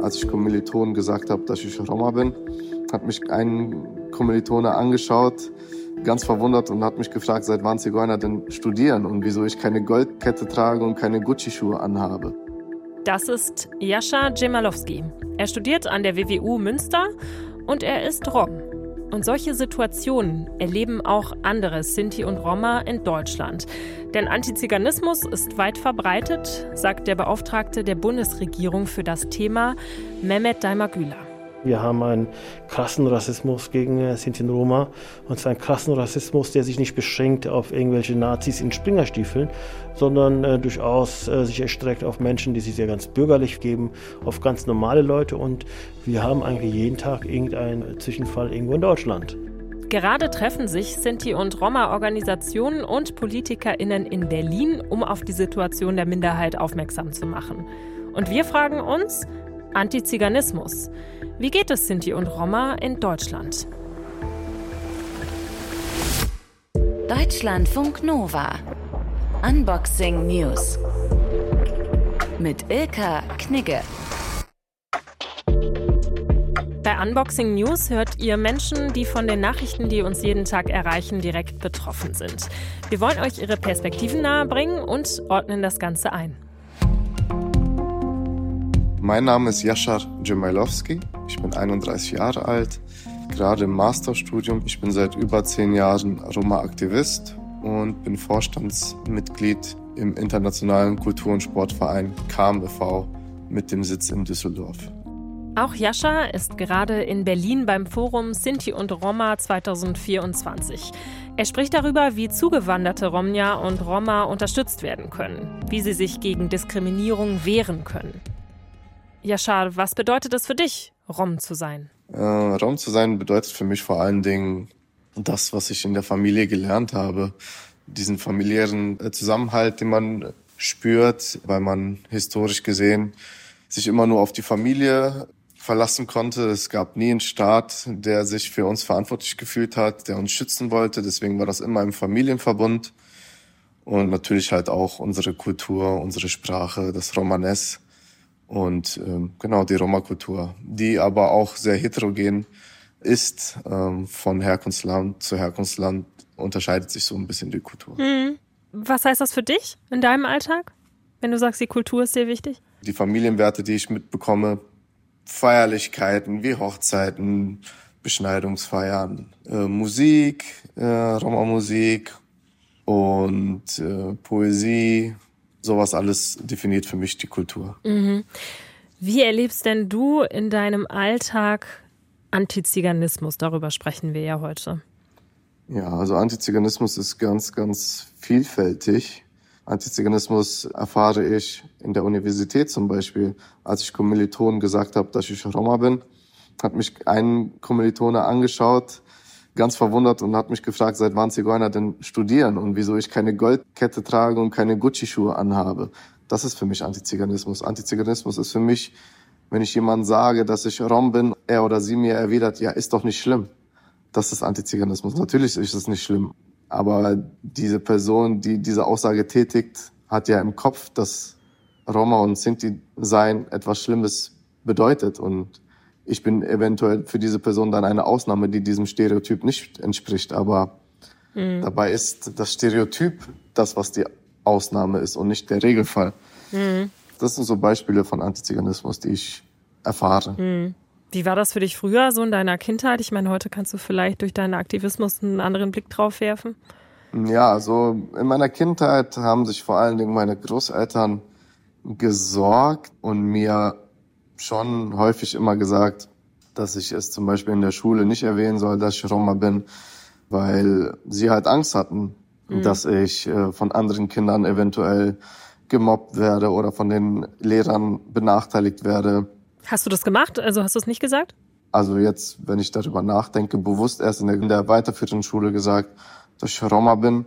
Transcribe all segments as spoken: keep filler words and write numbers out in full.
Als ich Kommilitonen gesagt habe, dass ich Roma bin, hat mich ein Kommilitone angeschaut, ganz verwundert, und hat mich gefragt, seit wann Zigeuner denn studieren und wieso ich keine Goldkette trage und keine Gucci-Schuhe anhabe. Das ist Jascha Dżemalowski. Er studiert an der W W U Münster und er ist Rom. Und solche Situationen erleben auch andere Sinti und Roma in Deutschland. Denn Antiziganismus ist weit verbreitet, sagt der Beauftragte der Bundesregierung für das Thema, Mehmet Daimagüler. Wir haben einen krassen Rassismus gegen Sinti und Roma. Und zwar einen krassen Rassismus, der sich nicht beschränkt auf irgendwelche Nazis in Springerstiefeln, sondern äh, durchaus äh, sich erstreckt auf Menschen, die sich sehr ganz bürgerlich geben, auf ganz normale Leute. Und wir haben eigentlich jeden Tag irgendeinen Zwischenfall irgendwo in Deutschland. Gerade treffen sich Sinti- und Roma-Organisationen und PolitikerInnen in Berlin, um auf die Situation der Minderheit aufmerksam zu machen. Und wir fragen uns, Antiziganismus. Wie geht es Sinti und Roma in Deutschland? Deutschlandfunk Nova. Unboxing News. Mit Ilka Knigge. Bei Unboxing News hört ihr Menschen, die von den Nachrichten, die uns jeden Tag erreichen, direkt betroffen sind. Wir wollen euch ihre Perspektiven nahebringen und ordnen das Ganze ein. Mein Name ist Jascha Dżemalowski. Ich bin einunddreißig Jahre alt, gerade im Masterstudium. Ich bin seit über zehn Jahren Roma-Aktivist und bin Vorstandsmitglied im internationalen Kultur- und Sportverein K M E V mit dem Sitz in Düsseldorf. Auch Jascha ist gerade in Berlin beim Forum Sinti und Roma zwanzig vierundzwanzig. Er spricht darüber, wie zugewanderte Romja und Roma unterstützt werden können, wie sie sich gegen Diskriminierung wehren können. Jascha, was bedeutet es für dich, Rom zu sein? Äh, Rom zu sein bedeutet für mich vor allen Dingen das, was ich in der Familie gelernt habe. Diesen familiären Zusammenhalt, den man spürt, weil man historisch gesehen sich immer nur auf die Familie verlassen konnte. Es gab nie einen Staat, der sich für uns verantwortlich gefühlt hat, der uns schützen wollte. Deswegen war das immer im Familienverbund. Und natürlich halt auch unsere Kultur, unsere Sprache, das Romanes. Und ähm, genau, die Roma-Kultur, die aber auch sehr heterogen ist, ähm, von Herkunftsland zu Herkunftsland unterscheidet sich so ein bisschen die Kultur. Hm. Was heißt das für dich in deinem Alltag, wenn du sagst, die Kultur ist sehr wichtig? Die Familienwerte, die ich mitbekomme, Feierlichkeiten wie Hochzeiten, Beschneidungsfeiern, äh, Musik, äh, Roma-Musik und äh, Poesie. Sowas alles definiert für mich die Kultur. Mhm. Wie erlebst denn du in deinem Alltag Antiziganismus? Darüber sprechen wir ja heute. Ja, also Antiziganismus ist ganz, ganz vielfältig. Antiziganismus erfahre ich in der Universität zum Beispiel. Als ich Kommilitonen gesagt habe, dass ich Roma bin, hat mich ein Kommilitone angeschaut, ganz verwundert, und hat mich gefragt, seit wann Zigeuner denn studieren und wieso ich keine Goldkette trage und keine Gucci-Schuhe anhabe. Das ist für mich Antiziganismus. Antiziganismus ist für mich, wenn ich jemandem sage, dass ich Rom bin, er oder sie mir erwidert, ja, ist doch nicht schlimm. Das ist Antiziganismus. Natürlich ist es nicht schlimm. Aber diese Person, die diese Aussage tätigt, hat ja im Kopf, dass Roma und Sinti sein etwas Schlimmes bedeutet. Und ich bin eventuell für diese Person dann eine Ausnahme, die diesem Stereotyp nicht entspricht. Aber mhm. dabei ist das Stereotyp das, was die Ausnahme ist und nicht der Regelfall. Mhm. Das sind so Beispiele von Antiziganismus, die ich erfahre. Mhm. Wie war das für dich früher, so in deiner Kindheit? Ich meine, heute kannst du vielleicht durch deinen Aktivismus einen anderen Blick drauf werfen. Ja, also in meiner Kindheit haben sich vor allen Dingen meine Großeltern gesorgt und mir schon häufig immer gesagt, dass ich es zum Beispiel in der Schule nicht erwähnen soll, dass ich Roma bin, weil sie halt Angst hatten, mhm. dass ich äh, von anderen Kindern eventuell gemobbt werde oder von den Lehrern benachteiligt werde. Hast du das gemacht? Also hast du es nicht gesagt? Also jetzt, wenn ich darüber nachdenke, bewusst erst in der, in der weiterführenden Schule gesagt, dass ich Roma bin.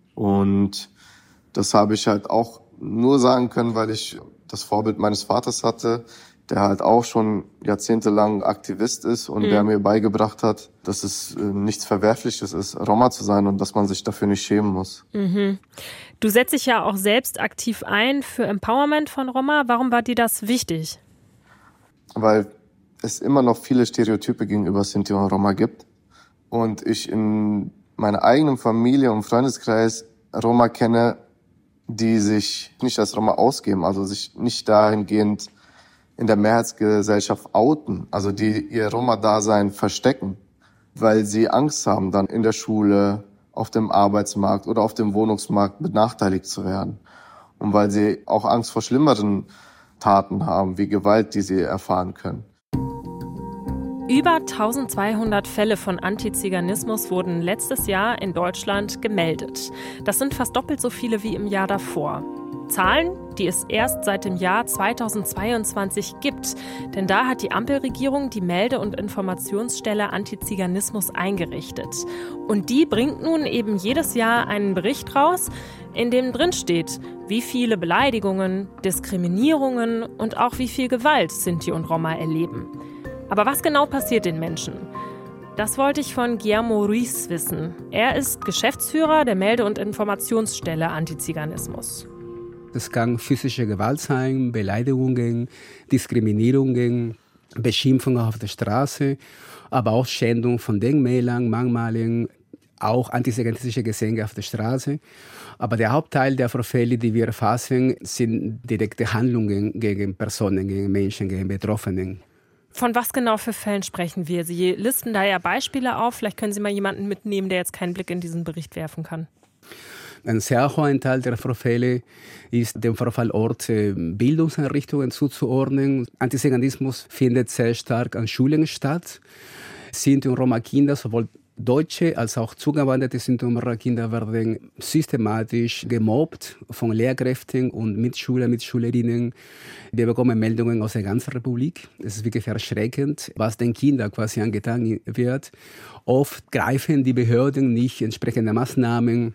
Und das habe ich halt auch nur sagen können, weil ich das Vorbild meines Vaters hatte, der halt auch schon jahrzehntelang Aktivist ist und mhm. der mir beigebracht hat, dass es äh, nichts Verwerfliches ist, Roma zu sein und dass man sich dafür nicht schämen muss. Mhm. Du setzt dich ja auch selbst aktiv ein für Empowerment von Roma. Warum war dir das wichtig? weil es immer noch viele Stereotype gegenüber Sinti und Roma gibt. Und ich in meiner eigenen Familie und Freundeskreis Roma kenne, die sich nicht als Roma ausgeben, also sich nicht dahingehend in der Mehrheitsgesellschaft outen, also die ihr Roma-Dasein verstecken, weil sie Angst haben, dann in der Schule, auf dem Arbeitsmarkt oder auf dem Wohnungsmarkt benachteiligt zu werden. Und weil sie auch Angst vor schlimmeren Taten haben, wie Gewalt, die sie erfahren können. Über eintausendzweihundert Fälle von Antiziganismus wurden letztes Jahr in Deutschland gemeldet. Das sind fast doppelt so viele wie im Jahr davor. Zahlen, die es erst seit dem Jahr zweitausendzweiundzwanzig gibt. Denn da hat die Ampelregierung die Melde- und Informationsstelle Antiziganismus eingerichtet. Und die bringt nun eben jedes Jahr einen Bericht raus, in dem drin steht, wie viele Beleidigungen, Diskriminierungen und auch wie viel Gewalt Sinti und Roma erleben. Aber was genau passiert den Menschen? Das wollte ich von Guillermo Ruiz wissen. Er ist Geschäftsführer der Melde- und Informationsstelle Antiziganismus. Es kann physische Gewalt sein, Beleidigungen, Diskriminierungen, Beschimpfungen auf der Straße, aber auch Schändung von Denkmälern, manchmal auch antisemitische Gesänge auf der Straße. Aber der Hauptteil der Vorfälle, die wir erfassen, sind direkte Handlungen gegen Personen, gegen Menschen, gegen Betroffenen. Von was genau für Fällen sprechen wir? Sie listen da ja Beispiele auf. Vielleicht können Sie mal jemanden mitnehmen, der jetzt keinen Blick in diesen Bericht werfen kann. Ein sehr hoher Teil der Vorfälle ist dem Vorfallort Bildungseinrichtungen zuzuordnen. Antisemitismus findet sehr stark an Schulen statt. Sinti und Roma-Kinder, sowohl Deutsche als auch zugewanderte Sinti und Roma-Kinder werden systematisch gemobbt von Lehrkräften und Mitschülern, Mitschülerinnen. Wir bekommen Meldungen aus der ganzen Republik. Es ist wirklich erschreckend, was den Kindern quasi angetan wird. Oft greifen die Behörden nicht entsprechende Maßnahmen,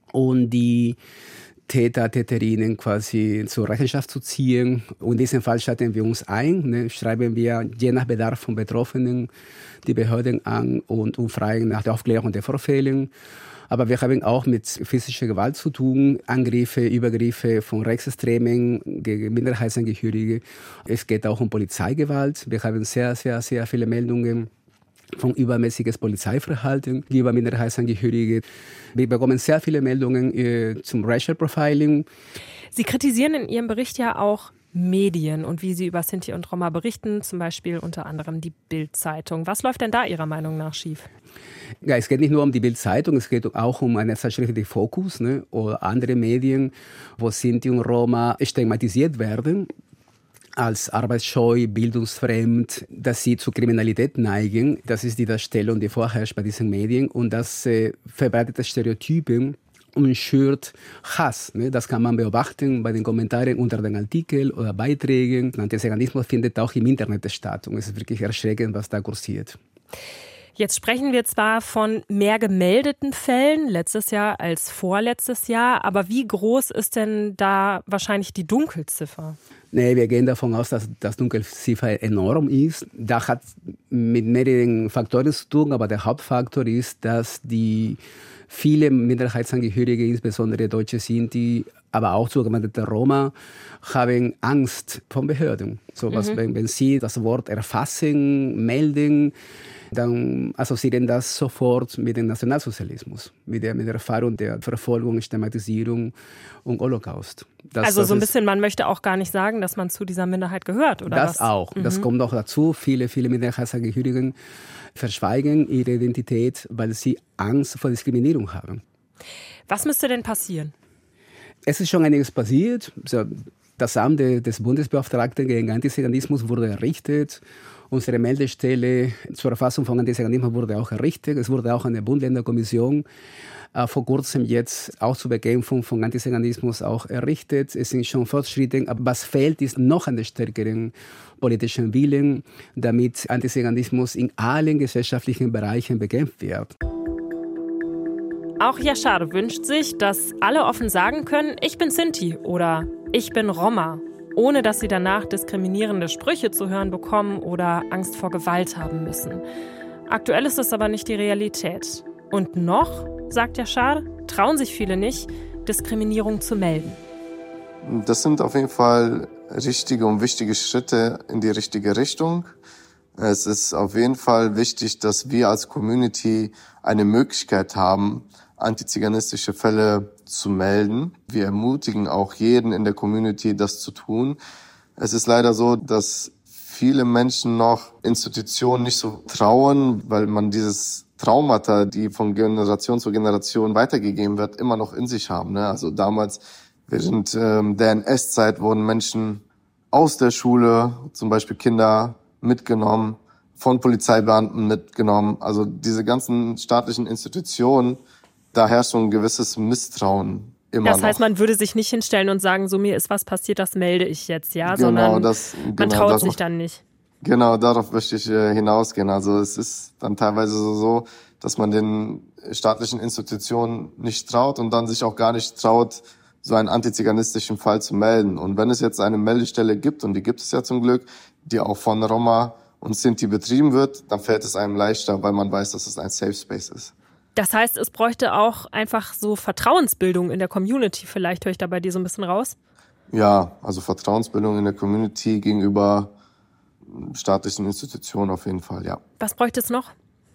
um die Täter, Täterinnen quasi zur Rechenschaft zu ziehen. Und in diesem Fall schalten wir uns ein, ne, schreiben wir je nach Bedarf von Betroffenen die Behörden an und, und fragen nach der Aufklärung der Vorfälle. Aber wir haben auch mit physischer Gewalt zu tun, Angriffe, Übergriffe von Rechtsextremen gegen Minderheitsangehörige. Es geht auch um Polizeigewalt. Wir haben sehr, sehr, sehr viele Meldungen von übermäßiges Polizeiverhalten gegenüber Minderheitsangehörige. Wir bekommen sehr viele Meldungen äh, zum Racial Profiling. Sie kritisieren in Ihrem Bericht ja auch Medien und wie sie über Sinti und Roma berichten, zum Beispiel unter anderem die Bild-Zeitung. Was läuft denn da Ihrer Meinung nach schief? Ja, es geht nicht nur um die Bild-Zeitung, es geht auch um eine Zeitschrift wie Focus, ne, oder andere Medien, wo Sinti und Roma stigmatisiert werden als arbeitsscheu, bildungsfremd, dass sie zu Kriminalität neigen. Das ist die Darstellung, die vorherrscht bei diesen Medien. Und das äh, verbreitet Stereotypen und schürt Hass. Ne? Das kann man beobachten bei den Kommentaren unter den Artikeln oder Beiträgen. Antisemitismus findet auch im Internet statt. Und es ist wirklich erschreckend, was da kursiert. Jetzt sprechen wir zwar von mehr gemeldeten Fällen, letztes Jahr als vorletztes Jahr, aber wie groß ist denn da wahrscheinlich die Dunkelziffer? Nee, wir gehen davon aus, dass das Dunkelziffer enorm ist. Das hat mit mehreren Faktoren zu tun, aber der Hauptfaktor ist, dass die viele Minderheitsangehörige, insbesondere Deutsche Sinti, aber auch zugewanderte Roma, haben Angst vor Behörden. So was, mhm. wenn, wenn sie das Wort erfassen, melden, dann assoziieren das sofort mit dem Nationalsozialismus, mit der, mit der Erfahrung der Verfolgung, Stigmatisierung und Holocaust. Das, also das so ein ist, bisschen, man möchte auch gar nicht sagen, dass man zu dieser Minderheit gehört, oder das was? Das auch. Mhm. Das kommt auch dazu. Viele, viele Minderheitsangehörigen verschweigen ihre Identität, weil sie Angst vor Diskriminierung haben. Was müsste denn passieren? Es ist schon einiges passiert. Das Amt des Bundesbeauftragten gegen Antisemitismus wurde errichtet. Unsere Meldestelle zur Erfassung von Antisemitismus wurde auch errichtet. Es wurde auch eine Bund-Länder-Kommission äh, vor kurzem jetzt auch zur Bekämpfung von Antisemitismus auch errichtet. Es sind schon Fortschritte, aber was fehlt, ist noch einen stärkeren politischen Willen, damit Antisemitismus in allen gesellschaftlichen Bereichen bekämpft wird. Auch Yashar wünscht sich, dass alle offen sagen können, ich bin Sinti oder ich bin Roma, ohne dass sie danach diskriminierende Sprüche zu hören bekommen oder Angst vor Gewalt haben müssen. Aktuell ist es aber nicht die Realität. Und noch, sagt Yashar, trauen sich viele nicht, Diskriminierung zu melden. Das sind auf jeden Fall richtige und wichtige Schritte in die richtige Richtung. Es ist auf jeden Fall wichtig, dass wir als Community eine Möglichkeit haben, antiziganistische Fälle zu melden. Wir ermutigen auch jeden in der Community, das zu tun. Es ist leider so, dass viele Menschen noch Institutionen nicht so trauen, weil man dieses Traumata, die von Generation zu Generation weitergegeben wird, immer noch in sich haben. Ne? Also damals, während ähm, der N S-Zeit, wurden Menschen aus der Schule, zum Beispiel Kinder, mitgenommen, von Polizeibeamten mitgenommen. Also diese ganzen staatlichen Institutionen, da herrscht so ein gewisses Misstrauen immer noch. Das heißt, man würde sich nicht hinstellen und sagen, so mir ist was passiert, das melde ich jetzt, ja, genau, sondern das, man genau, traut darauf, sich dann nicht. Genau, darauf möchte ich äh, hinausgehen. Also es ist dann teilweise so, so, dass man den staatlichen Institutionen nicht traut und dann sich auch gar nicht traut, so einen antiziganistischen Fall zu melden. Und wenn es jetzt eine Meldestelle gibt, und die gibt es ja zum Glück, die auch von Roma und Sinti betrieben wird, dann fällt es einem leichter, weil man weiß, dass es ein Safe Space ist. Das heißt, es bräuchte auch einfach so Vertrauensbildung in der Community. Vielleicht höre ich da bei dir so ein bisschen raus? Ja, also Vertrauensbildung in der Community gegenüber staatlichen Institutionen auf jeden Fall, ja. Was bräuchte es noch?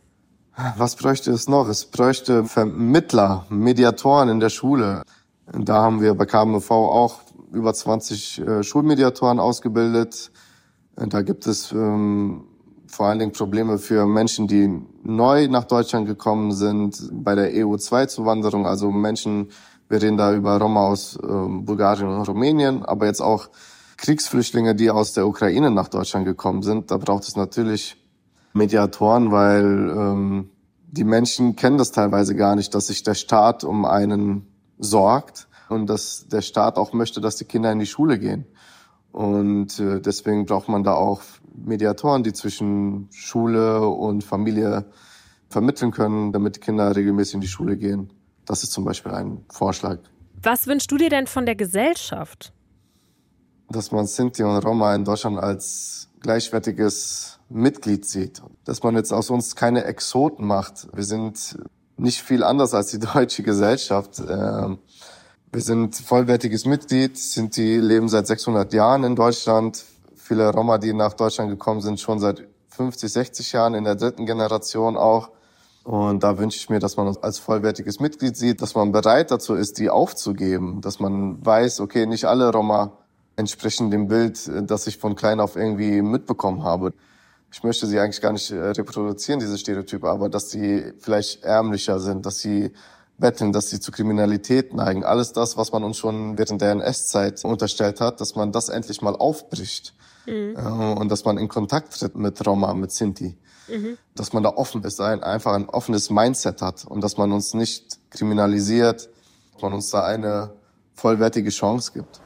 Was bräuchte es noch? Es bräuchte Vermittler, Mediatoren in der Schule. Da haben wir bei K M V auch über zwanzig äh, Schulmediatoren ausgebildet. Da gibt es ähm, vor allen Dingen Probleme für Menschen, die neu nach Deutschland gekommen sind, bei der E U zwei Zuwanderung. Also Menschen, wir reden da über Roma aus ähm, Bulgarien und Rumänien, aber jetzt auch Kriegsflüchtlinge, die aus der Ukraine nach Deutschland gekommen sind. Da braucht es natürlich Mediatoren, weil ähm, die Menschen kennen das teilweise gar nicht, dass sich der Staat um einen sorgt und dass der Staat auch möchte, dass die Kinder in die Schule gehen. Und äh, deswegen braucht man da auch Mediatoren, die zwischen Schule und Familie vermitteln können, damit die Kinder regelmäßig in die Schule gehen. Das ist zum Beispiel ein Vorschlag. Was wünschst du dir denn von der Gesellschaft? Dass man Sinti und Roma in Deutschland als gleichwertiges Mitglied sieht. Dass man jetzt aus uns keine Exoten macht. Wir sind nicht viel anders als die deutsche Gesellschaft. Wir sind vollwertiges Mitglied, Sinti leben seit sechshundert Jahren in Deutschland. Viele Roma, die nach Deutschland gekommen sind, schon seit fünfzig, sechzig Jahren, in der dritten Generation auch. Und da wünsche ich mir, dass man uns als vollwertiges Mitglied sieht, dass man bereit dazu ist, die aufzugeben. Dass man weiß, okay, nicht alle Roma entsprechen dem Bild, das ich von klein auf irgendwie mitbekommen habe. Ich möchte sie eigentlich gar nicht reproduzieren, diese Stereotype, aber dass sie vielleicht ärmlicher sind, dass sie betteln, dass sie zu Kriminalität neigen. Alles das, was man uns schon während der N S-Zeit unterstellt hat, dass man das endlich mal aufbricht. Mhm. Und dass man in Kontakt tritt mit Roma, mit Sinti. Mhm. Dass man da offen ist, ein, einfach ein offenes Mindset hat und dass man uns nicht kriminalisiert, dass man uns da eine vollwertige Chance gibt.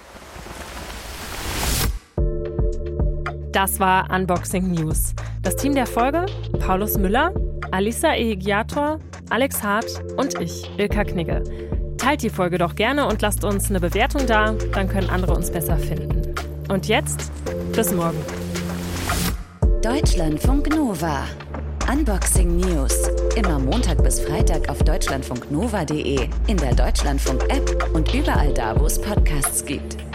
Das war Unboxing News. Das Team der Folge: Paulus Müller, Alisa Ehigiator, Alex Hart und ich, Ilka Knigge. Teilt die Folge doch gerne und lasst uns eine Bewertung da, dann können andere uns besser finden. Und jetzt, bis morgen. Deutschlandfunk Nova. Unboxing News. Immer Montag bis Freitag auf deutschlandfunknova punkt de, in der Deutschlandfunk-App und überall da, wo es Podcasts gibt.